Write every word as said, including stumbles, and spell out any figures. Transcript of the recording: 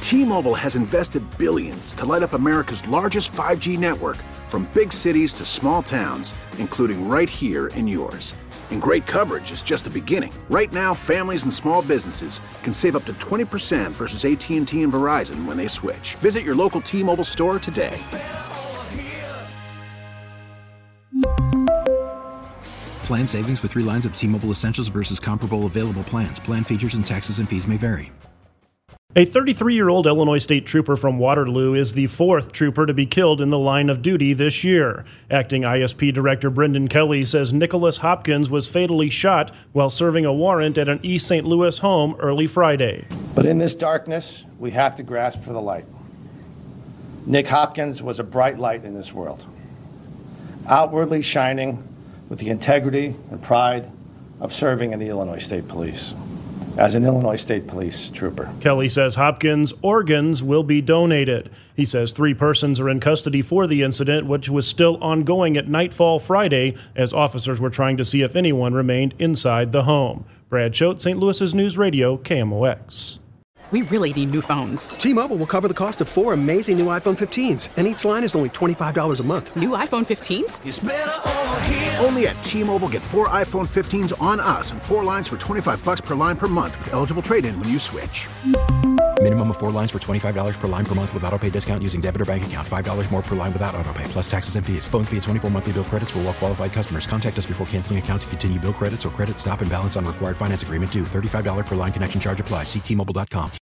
T-Mobile has invested billions to light up America's largest five G network, from big cities to small towns, including right here in yours. And great coverage is just the beginning. Right now, families and small businesses can save up to twenty percent versus A T and T and Verizon when they switch. Visit your local T-Mobile store today. Plan savings with three lines of T-Mobile Essentials versus comparable available plans. Plan features and taxes and fees may vary. A thirty-three-year-old Illinois State Trooper from Waterloo is the fourth trooper to be killed in the line of duty this year. Acting I S P Director Brendan Kelly says Nicholas Hopkins was fatally shot while serving a warrant at an East Saint Louis home early Friday. But in this darkness, we have to grasp for the light. Nick Hopkins was a bright light in this world, outwardly shining with the integrity and pride of serving in the Illinois State Police as an Illinois State Police trooper. Kelly says Hopkins' organs will be donated. He says three persons are in custody for the incident, which was still ongoing at nightfall Friday as officers were trying to see if anyone remained inside the home. Brad Choate, Saint Louis's News Radio, K M O X. We really need new phones. T-Mobile will cover the cost of four amazing new iPhone fifteens, and each line is only twenty-five dollars a month. New iPhone fifteens? It's better over here. Only at T-Mobile, get four iPhone fifteens on us and four lines for twenty-five dollars per line per month with eligible trade-in when you switch. Minimum of four lines for twenty-five dollars per line per month with autopay discount using debit or bank account. five dollars more per line without autopay, plus taxes and fees. Phone fee at twenty-four monthly bill credits for well-qualified customers. Contact us before canceling account to continue bill credits or credit stop and balance on required finance agreement due. thirty-five dollars per line connection charge applies. See T Mobile dot com.